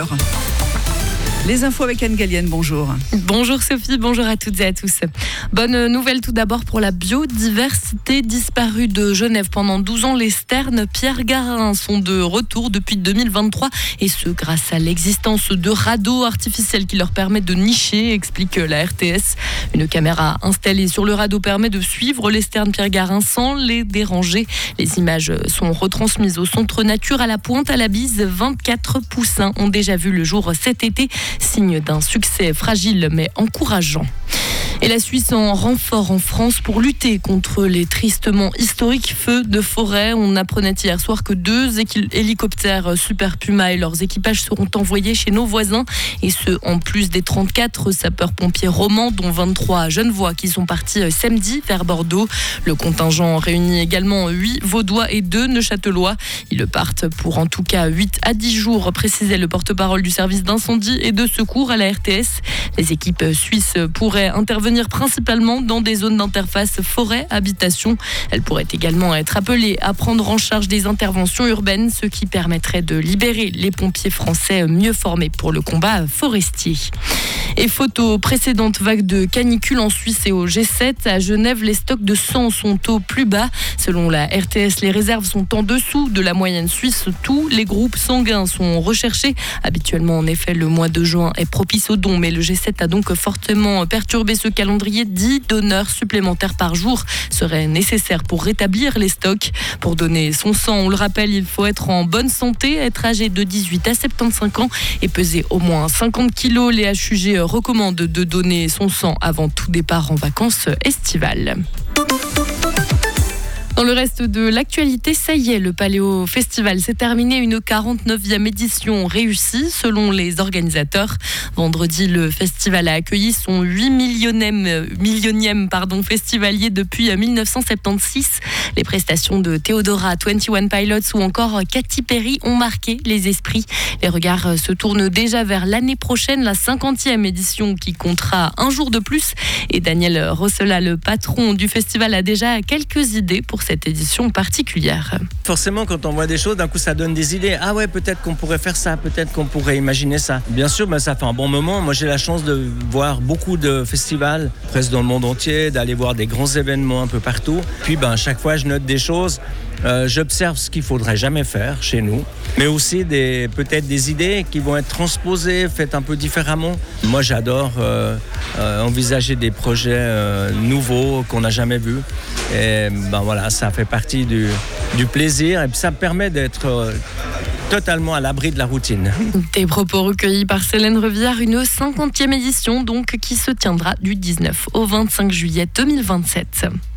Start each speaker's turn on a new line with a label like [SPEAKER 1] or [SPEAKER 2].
[SPEAKER 1] Les infos avec Anne Gallienne, bonjour.
[SPEAKER 2] Bonjour Sophie, bonjour à toutes et à tous. Bonne nouvelle tout d'abord pour la biodiversité disparue de Genève pendant 12 ans. Les sternes Pierre Garin sont de retour depuis 2023 et ce grâce à l'existence de radeaux artificiels qui leur permettent de nicher, explique la RTS. Une caméra installée sur le radeau permet de suivre les sternes Pierre Garin sans les déranger. Les images sont retransmises au centre nature à la Pointe à la Bise. 24 poussins ont déjà vu le jour cet été. Signe d'un succès fragile mais encourageant. Et la Suisse en renfort en France pour lutter contre les tristement historiques feux de forêt. On apprenait hier soir que 2 hélicoptères Super Puma et leurs équipages seront envoyés chez nos voisins. Et ce, en plus des 34 sapeurs-pompiers romans, dont 23 genevois qui sont partis samedi vers Bordeaux. Le contingent réunit également 8 vaudois et 2 neuchâtelois. Ils partent pour en tout cas 8 à 10 jours, précisait le porte-parole du service d'incendie et de secours à la RTS. Les équipes suisses pourraient intervenir principalement dans des zones d'interface forêt-habitation. Elles pourraient également être appelées à prendre en charge des interventions urbaines, ce qui permettrait de libérer les pompiers français mieux formés pour le combat forestier. Et faute aux précédentes vagues de canicule en Suisse et au G7, à Genève, les stocks de sang sont au plus bas. Selon la RTS, les réserves sont en dessous de la moyenne suisse. Tous les groupes sanguins sont recherchés. Habituellement, en effet, le mois de juin est propice aux dons, mais le G7 a donc fortement perturbé ce calendrier. 10 donneurs supplémentaires par jour seraient nécessaires pour rétablir les stocks. Pour donner son sang, on le rappelle, il faut être en bonne santé, être âgé de 18 à 75 ans et peser au moins 50 kilos. Les HUG recommandent de donner son sang avant tout départ en vacances estivales. Dans le reste de l'actualité, ça y est, le Paléo Festival s'est terminé. Une 49e édition réussie selon les organisateurs. Vendredi, le festival a accueilli son 8 millionième festivalier depuis 1976. Les prestations de Theodora, 21 Pilots ou encore Katy Perry ont marqué les esprits. Les regards se tournent déjà vers l'année prochaine, la 50e édition qui comptera un jour de plus. Et Daniel Rossola, le patron du festival, a déjà quelques idées pour cette édition particulière.
[SPEAKER 3] Forcément, quand on voit des choses, d'un coup, ça donne des idées. Ah ouais, peut-être qu'on pourrait faire ça, peut-être qu'on pourrait imaginer ça. Bien sûr, ça fait un bon moment. Moi, j'ai la chance de voir beaucoup de festivals, presque dans le monde entier, d'aller voir des grands événements un peu partout. Puis, chaque fois, je note des choses. J'observe ce qu'il ne faudrait jamais faire chez nous, mais aussi peut-être des idées qui vont être transposées, faites un peu différemment. Moi, j'adore envisager des projets nouveaux qu'on n'a jamais vus. Et voilà, ça fait partie du plaisir et puis ça me permet d'être totalement à l'abri de la routine.
[SPEAKER 2] Des propos recueillis par Célène Revière, une 50e édition donc qui se tiendra du 19 au 25 juillet 2027.